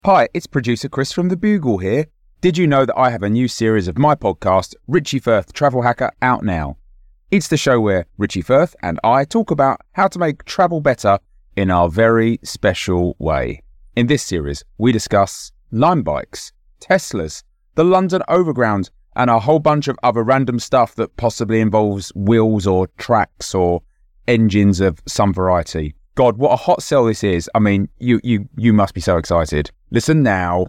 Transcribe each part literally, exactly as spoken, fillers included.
Hi, it's producer Chris from The Bugle here. Did you know that I have a new series of my podcast, Richie Firth Travel Hacker, out now? It's the show where Richie Firth and I talk about how to make travel better in our very special way. In this series, we discuss Lime bikes, Teslas, the London Overground, and a whole bunch of other random stuff that possibly involves wheels or tracks or engines of some variety. God, what a hot sell this is. I mean, you you you must be so excited. Listen now.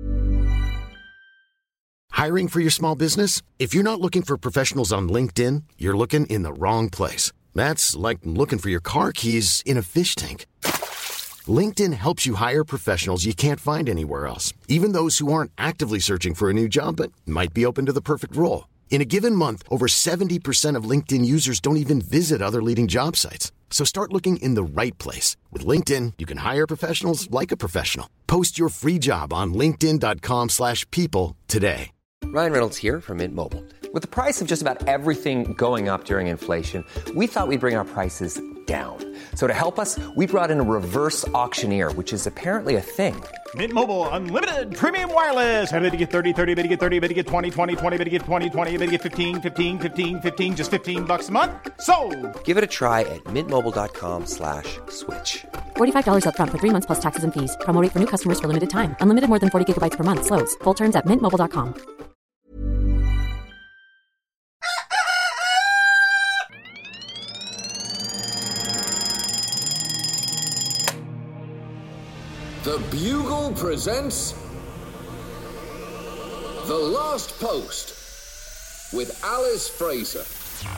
Hiring for your small business? If you're not looking for professionals on LinkedIn, you're looking in the wrong place. That's like looking for your car keys in a fish tank. LinkedIn helps you hire professionals you can't find anywhere else, even those who aren't actively searching for a new job but might be open to the perfect role. In a given month, over seventy percent of LinkedIn users don't even visit other leading job sites. So start looking in the right place. With LinkedIn, you can hire professionals like a professional. Post your free job on linkedin.com slash people today. Ryan Reynolds here from Mint Mobile. With the price of just about everything going up during inflation, we thought we'd bring our prices down. So to help us, we brought in a reverse auctioneer, which is apparently a thing. Mint Mobile Unlimited Premium Wireless. How to get thirty, thirty, how to get thirty, how to get twenty, twenty, twenty, how to get twenty, twenty, how to get fifteen, fifteen, fifteen, fifteen, just fifteen bucks a month? Sold! Give it a try at mintmobile.com slash switch. forty-five dollars up front for three months plus taxes and fees. Promo rate for new customers for limited time. Unlimited more than forty gigabytes per month. Slows full terms at mint mobile dot com. The Bugle presents The Last Post with Alice Fraser.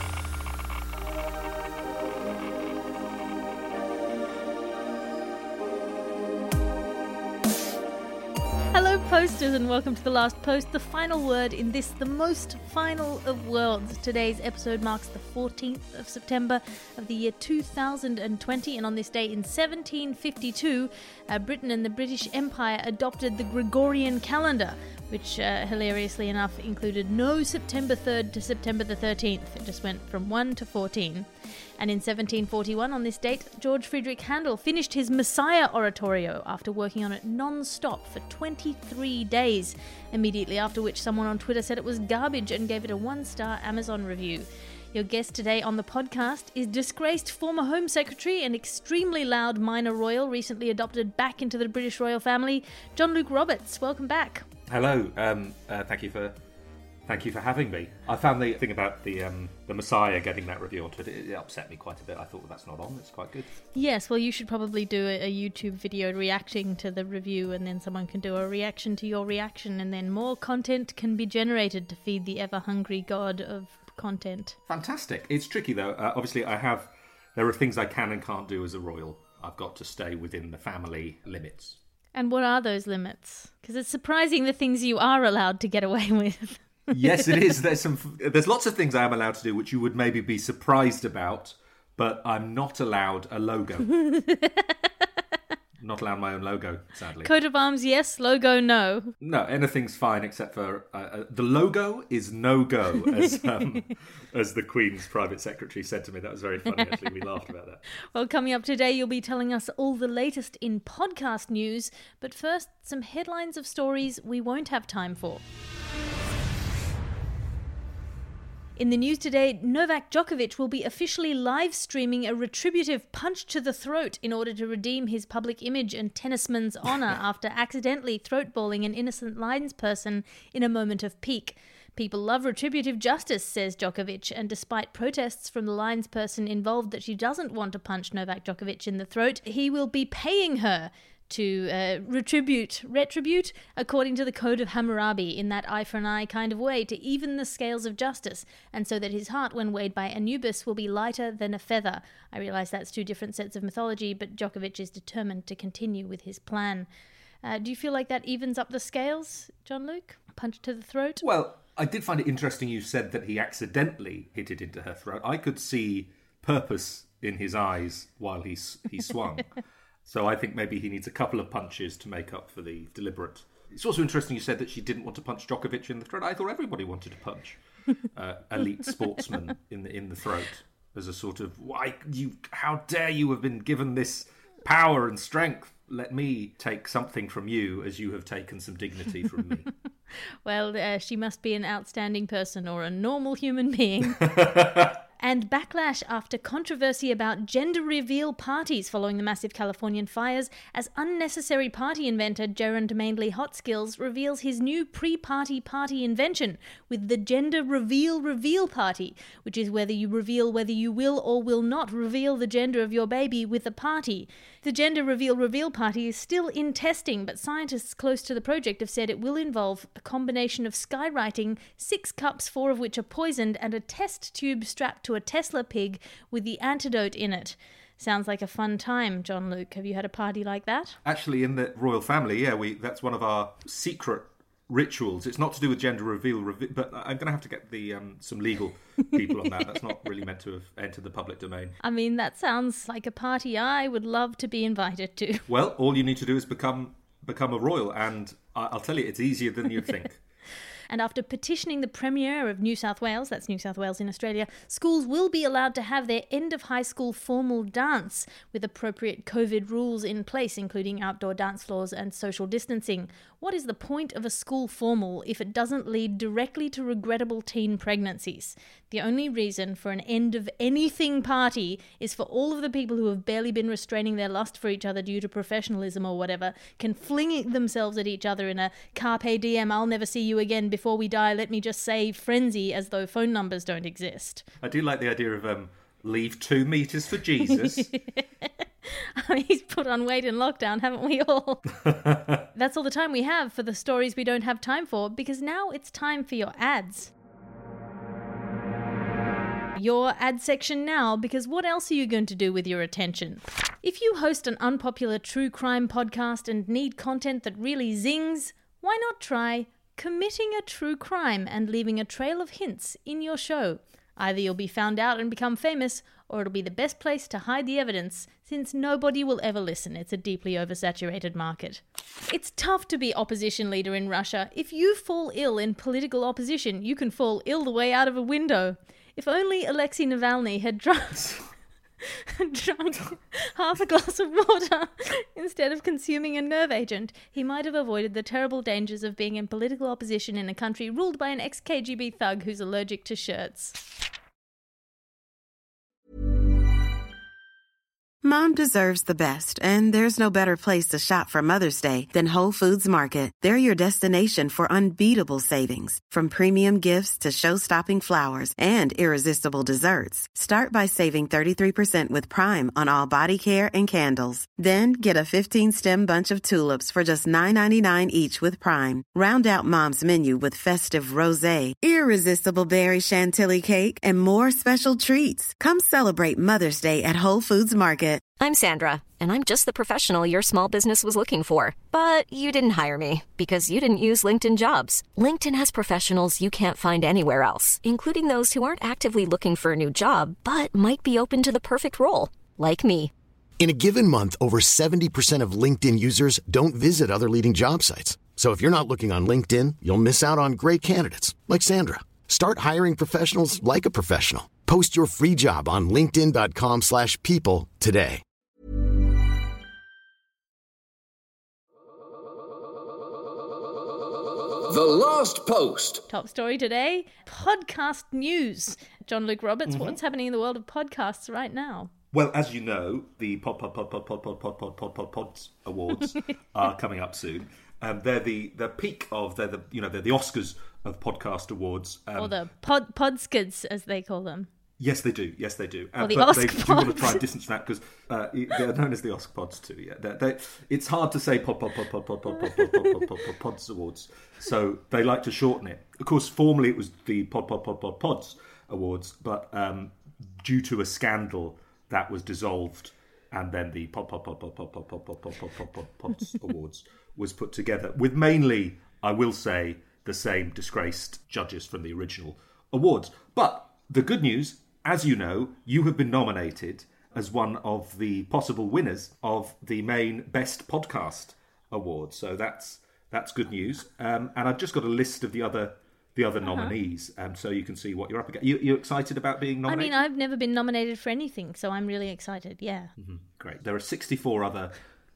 Hello posters and welcome to The Last Post, the final word in this, the most final of worlds. Today's episode marks the fourteenth of September of the year two thousand twenty, and on this day in seventeen fifty-two, uh, Britain and the British Empire adopted the Gregorian calendar, which uh, hilariously enough included no September third to September the thirteenth. It just went from one to fourteen. And in seventeen forty-one, on this date, George Friedrich Handel finished his Messiah oratorio after working on it non-stop for twenty-three days, immediately after which someone on Twitter said it was garbage and gave it a one-star Amazon review. Your guest today on the podcast is disgraced former Home Secretary and extremely loud minor royal, recently adopted back into the British royal family, Jean-Luc Roberts. Welcome back. Hello. Um, uh, thank you for thank you for having me. I found the thing about the um, the Messiah getting that review on Twitter, it, it upset me quite a bit. I thought, well, that's not on. It's quite good. Yes, well, you should probably do a, a YouTube video reacting to the review, and then someone can do a reaction to your reaction, and then more content can be generated to feed the ever-hungry god of content. Fantastic. It's tricky, though. Uh, obviously, I have... There are things I can and can't do as a royal. I've got to stay within the family limits. And what are those limits? Because it's surprising the things you are allowed to get away with. Yes, it is. There's some. There's lots of things I am allowed to do which you would maybe be surprised about, but I'm not allowed a logo. Not allowed my own logo, sadly. Coat of arms, yes. Logo, no. No, anything's fine except for uh, uh, the logo is no go, as um, as the Queen's private secretary said to me. That was very funny. Actually, we laughed about that. Well, coming up today, you'll be telling us all the latest in podcast news. But first, some headlines of stories we won't have time for. In the news today, Novak Djokovic will be officially live streaming a retributive punch to the throat in order to redeem his public image and tennisman's honour after accidentally throatballing an innocent linesperson in a moment of pique. People love retributive justice, says Djokovic, and despite protests from the linesperson involved that she doesn't want to punch Novak Djokovic in the throat, he will be paying her to uh, retribute, retribute, according to the Code of Hammurabi, in that eye for an eye kind of way, to even the scales of justice, and so that his heart, when weighed by Anubis, will be lighter than a feather. I realise that's two different sets of mythology, but Djokovic is determined to continue with his plan. Uh, do you feel like that evens up the scales, Jean-Luc? Punch to the throat? Well, I did find it interesting you said that he accidentally hit it into her throat. I could see purpose in his eyes while he he swung. So I think maybe he needs a couple of punches to make up for the deliberate. It's also interesting you said that she didn't want to punch Djokovic in the throat. I thought everybody wanted to punch uh, elite sportsmen in the in the throat as a sort of, why you? How dare you have been given this power and strength? let me take something from you as you have taken some dignity from me. Well, uh, she must be an outstanding person or a normal human being. And backlash after controversy about gender reveal parties following the massive Californian fires, as unnecessary party inventor Gerard Manley Hotskills reveals his new pre-party party invention with the gender reveal reveal party, which is whether you reveal whether you will or will not reveal the gender of your baby with a party. The gender reveal reveal party is still in testing, but scientists close to the project have said it will involve a combination of skywriting, six cups, four of which are poisoned, and a test tube strapped to a Tesla pig with the antidote in it. Sounds like a fun time, John Luke. Have you had a party like that? Actually, in the royal family, yeah, we that's one of our secret rituals. It's not to do with gender reveal, reveal but I'm going to have to get the um, some legal people on that. That's not really meant to have entered the public domain. I mean, that sounds like a party I would love to be invited to. Well, all you need to do is become become a royal, and I'll tell you, it's easier than you think. And after petitioning the Premier of New South Wales, that's New South Wales in Australia, schools will be allowed to have their end of high school formal dance with appropriate COVID rules in place, including outdoor dance floors and social distancing. What is the point of a school formal if it doesn't lead directly to regrettable teen pregnancies? The only reason for an end of anything party is for all of the people who have barely been restraining their lust for each other due to professionalism or whatever, can fling themselves at each other in a carpe diem, I'll never see you again, before we die, let me just say frenzy, as though phone numbers don't exist. I do like the idea of um, leave two metres for Jesus. I mean, he's put on weight in lockdown, haven't we all? That's all the time we have for the stories we don't have time for, because now it's time for your ads. Your ad section now, because what else are you going to do with your attention? If you host an unpopular true crime podcast and need content that really zings, why not try committing a true crime and leaving a trail of hints in your show? Either you'll be found out and become famous, or it'll be the best place to hide the evidence, since nobody will ever listen. It's a deeply oversaturated market. It's tough to be opposition leader in Russia. If you fall ill in political opposition, you can fall ill the way out of a window. If only Alexei Navalny had drunk, drunk half a glass of water instead of consuming a nerve agent, he might have avoided the terrible dangers of being in political opposition in a country ruled by an ex-K G B thug who's allergic to shirts. Mom deserves the best, and there's no better place to shop for Mother's Day than Whole Foods Market. They're your destination for unbeatable savings, from premium gifts to show-stopping flowers and irresistible desserts. Start by saving thirty-three percent with Prime on all body care and candles. Then get a fifteen-stem bunch of tulips for just nine ninety-nine each with Prime. Round out Mom's menu with festive rosé, irresistible berry chantilly cake, and more special treats. Come celebrate Mother's Day at Whole Foods Market. I'm Sandra, and I'm just the professional your small business was looking for. But you didn't hire me because you didn't use LinkedIn Jobs. LinkedIn has professionals you can't find anywhere else, including those who aren't actively looking for a new job, but might be open to the perfect role, like me. In a given month, over seventy percent of LinkedIn users don't visit other leading job sites. So if you're not looking on LinkedIn, you'll miss out on great candidates like Sandra. Start hiring professionals like a professional. Post your free job on linkedin.com slash people today. The Last Post. Top story today, podcast news. John Luke Roberts, mm-hmm. What's happening in the world of podcasts right now? Well, as you know, the Pod Pod Pod Pod Pod Pod Pod Pod Pod Pod Pods Awards are coming up soon. Um, they're the, the peak of they're the you know they're the Oscars of podcast awards, um, or the pod podskids as they call them. Yes, they do. Yes, they do. Or the but Oscar they do want to try and distance that because uh, they're known as the Oscar Pods too. Yeah, they're, they're, it's hard to say pod pod pod pod pod pod pod pod pod pod pod pod Pods Awards, so they like to shorten it. Of course, formerly it was the pod pod pod pod Pods Awards, but um, due to a scandal, that was dissolved, and then the pod pod pod pod pod pod pod pod pod pod pod Pods Awards was put together with mainly, I will say, the same disgraced judges from the original awards. But the good news, as you know, you have been nominated as one of the possible winners of the main Best Podcast Award. So that's that's good news. Um, and I've just got a list of the other the other uh-huh. nominees, um, so you can see what you're up against. You, you're excited about being nominated? I mean, I've never been nominated for anything, so I'm really excited, yeah. Mm-hmm. Great. There are sixty-four other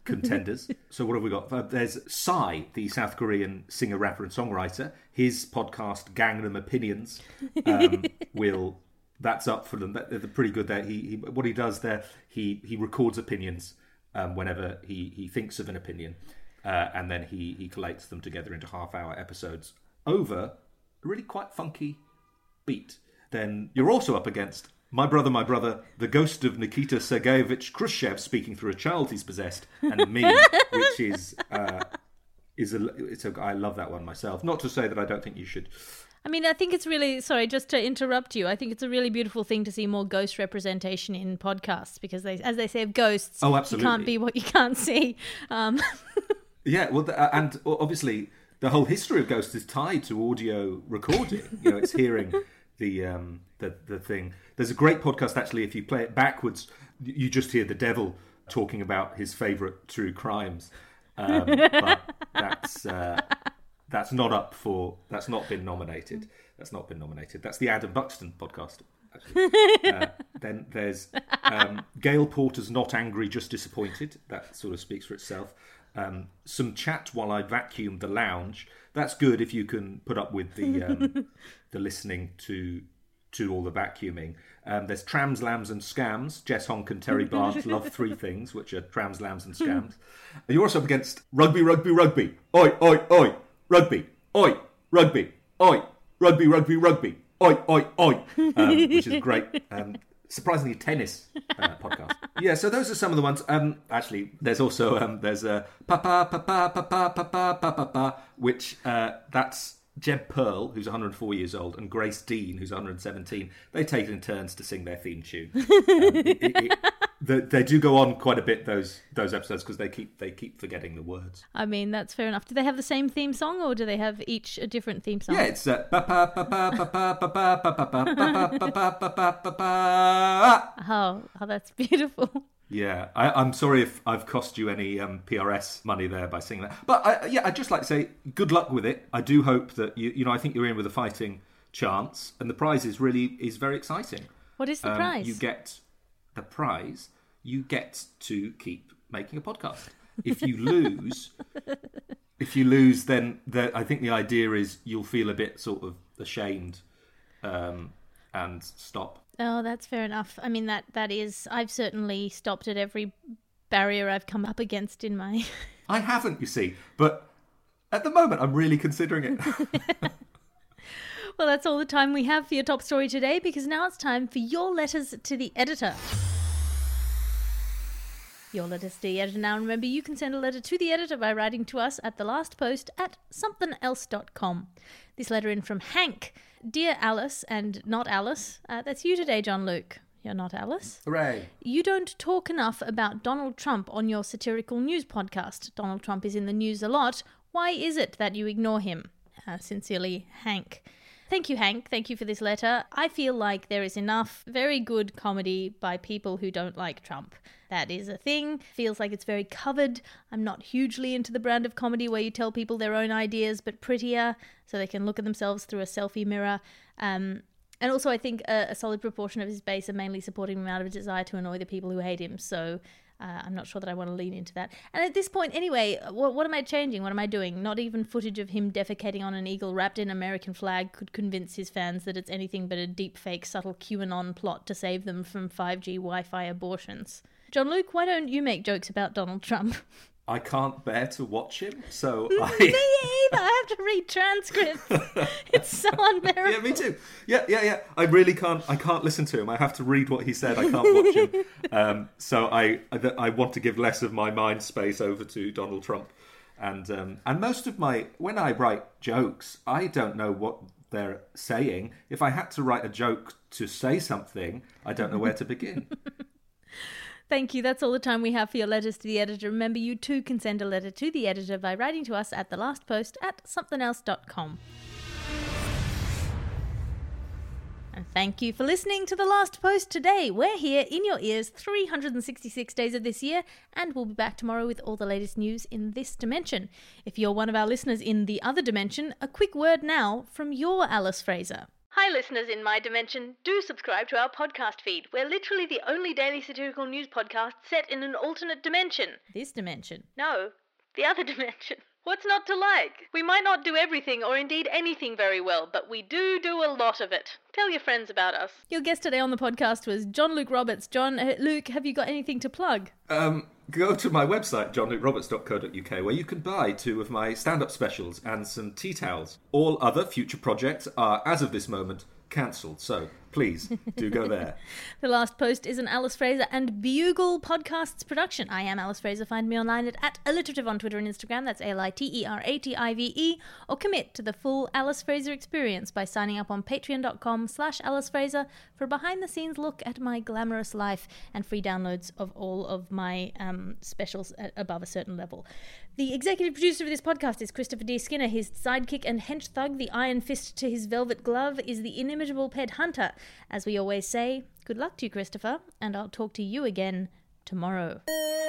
contenders. So what have we got? Uh, there's Psy, the South Korean singer, rapper and songwriter. His podcast, Gangnam Opinions, um, will... That's up for them. They're pretty good there. He, he what he does there, he he records opinions um, whenever he, he thinks of an opinion, uh, and then he he collates them together into half-hour episodes over a really quite funky beat. Then you're also up against My Brother, My Brother, the ghost of Nikita Sergeyevich Khrushchev speaking through a child he's possessed, and me, which is uh, is a it's a I love that one myself. Not to say that I don't think you should. I mean, I think it's really, sorry, just to interrupt you, I think it's a really beautiful thing to see more ghost representation in podcasts because, they, as they say of ghosts, oh, absolutely. You can't be what you can't see. Um. Yeah, well, the, and obviously the whole history of ghosts is tied to audio recording. You know, it's hearing the um, the the thing. There's a great podcast, actually, if you play it backwards, you just hear the devil talking about his favourite true crimes. Um, but that's... Uh, That's not up for. That's not been nominated. That's not been nominated. That's the Adam Buxton podcast. Actually. uh, then there's um, Gail Porter's "Not Angry, Just Disappointed." That sort of speaks for itself. Um, some chat while I vacuum the lounge. That's good if you can put up with the um, the listening to to all the vacuuming. Um, there's Trams, Lambs and Scams. Jess Honk and Terry Barnes love three things, which are trams, lambs and scams. And you're also up against Rugby, Rugby, Rugby. Oi, oi, oi. Rugby, oi, rugby, oi, rugby, rugby, rugby, oi, oi, oi, um, which is great. Um, surprisingly, tennis uh, podcast. Yeah, so those are some of the ones. Um, actually, there's also um, there's a papa, papa, papa, papa, papa, papa, which uh, that's Jeb Pearl, who's one hundred four years old, and Grace Dean, who's one hundred seventeen. They take it in turns to sing their theme tune. Um, it, it, The, they do go on quite a bit, those those episodes, because they keep they keep forgetting the words. I mean, that's fair enough. Do they have the same theme song, or do they have each a different theme song? Yeah, it's uh, ba ba ba ba ba ba ba ba ba ba ba ba ba ba ba. Oh, oh, that's beautiful. Yeah, I, I'm sorry if I've cost you any um, P R S money there by singing that. But I, yeah, I'd just like to say good luck with it. I do hope that you you know I think you're in with a fighting chance, and the prize is really is very exciting. What is the um, prize? You get. The prize, you get to keep making a podcast. If you lose, if you lose, then the, I think the idea is you'll feel a bit sort of ashamed um, and stop. Oh, that's fair enough. I mean, that that is, I've certainly stopped at every barrier I've come up against in my... I haven't, you see, but at the moment I'm really considering it. Well, that's all the time we have for your top story today, because now it's time for your letters to the editor. Your letters to the editor. Now, remember, you can send a letter to the editor by writing to us at the last post at something else dot com. This letter in from Hank. Dear Alice, and not Alice. Uh, that's you today, John Luke. You're not Alice. Hooray. You don't talk enough about Donald Trump on your satirical news podcast. Donald Trump is in the news a lot. Why is it that you ignore him? Uh, sincerely, Hank. Thank you, Hank. Thank you for this letter. I feel like there is enough very good comedy by people who don't like Trump. That is a thing. Feels like it's very covered. I'm not hugely into the brand of comedy where you tell people their own ideas but prettier so they can look at themselves through a selfie mirror. Um, and also I think a, a solid proportion of his base are mainly supporting him out of a desire to annoy the people who hate him. So Uh, I'm not sure that I want to lean into that. And at this point, anyway, what, what am I changing? What am I doing? Not even footage of him defecating on an eagle wrapped in an American flag could convince his fans that it's anything but a deep-fake, subtle QAnon plot to save them from five G Wi-Fi abortions. John Luke, why don't you make jokes about Donald Trump? I can't bear to watch him, so I... Me either! I have to read transcripts. It's so unbearable. Yeah, me too. Yeah, yeah, yeah. I really can't. I can't listen to him. I have to read what he said. I can't watch him. Um, so I, I, I want to give less of my mind space over to Donald Trump, and um, and most of my when I write jokes, I don't know what they're saying. If I had to write a joke to say something, I don't know where to begin. Thank you. That's all the time we have for your letters to the editor. Remember, you too can send a letter to the editor by writing to us at the last post at something else dot com. And thank you for listening to The Last Post today. We're here in your ears three hundred sixty-six days of this year, and we'll be back tomorrow with all the latest news in this dimension. If you're one of our listeners in the other dimension, a quick word now from your Alice Fraser. Hi, listeners in my dimension. Do subscribe to our podcast feed. We're literally the only daily satirical news podcast set in an alternate dimension. This dimension? No, the other dimension. What's not to like? We might not do everything or indeed anything very well, but we do do a lot of it. Tell your friends about us. Your guest today on the podcast was John Luke Roberts. John, uh, Luke, have you got anything to plug? Um, go to my website, john luke roberts dot co dot uk, where you can buy two of my stand-up specials and some tea towels. All other future projects are, as of this moment, cancelled, so please do go there. The Last Post is an Alice Fraser and Bugle Podcasts production. I am Alice Fraser. Find me online at, at alliterative on Twitter and Instagram. That's A L I T E R A T I V E. Or commit to the full Alice Fraser experience by signing up on patreon.com slash Alice Fraser for a behind-the-scenes look at my glamorous life and free downloads of all of my um, specials at above a certain level. The executive producer of this podcast is Christopher D. Skinner. His sidekick and hench thug, the iron fist to his velvet glove, is the inimitable Ped Hunter. As we always say, good luck to you, Christopher, and I'll talk to you again tomorrow.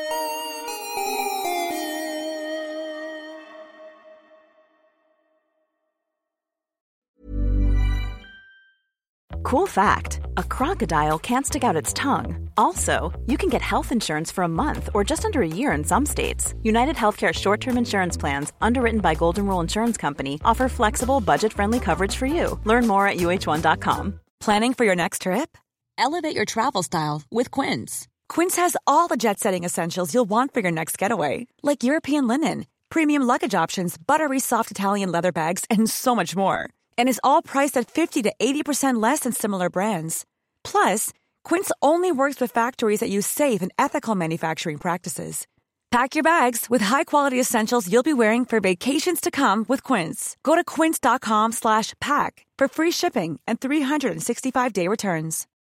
Cool fact, a crocodile can't stick out its tongue. Also, you can get health insurance for a month or just under a year in some states. United Healthcare short-term insurance plans, underwritten by Golden Rule Insurance Company, offer flexible, budget-friendly coverage for you. Learn more at U H one dot com. Planning for your next trip? Elevate your travel style with Quince. Quince has all the jet-setting essentials you'll want for your next getaway, like European linen, premium luggage options, buttery soft Italian leather bags, and so much more. And is all priced at fifty to eighty percent less than similar brands. Plus, Quince only works with factories that use safe and ethical manufacturing practices. Pack your bags with high-quality essentials you'll be wearing for vacations to come with Quince. Go to quince.com slash pack for free shipping and three sixty-five day returns.